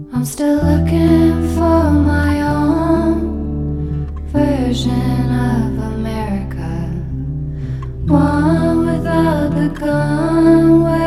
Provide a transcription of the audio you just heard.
I'm still looking for my own version of America, one without the gun.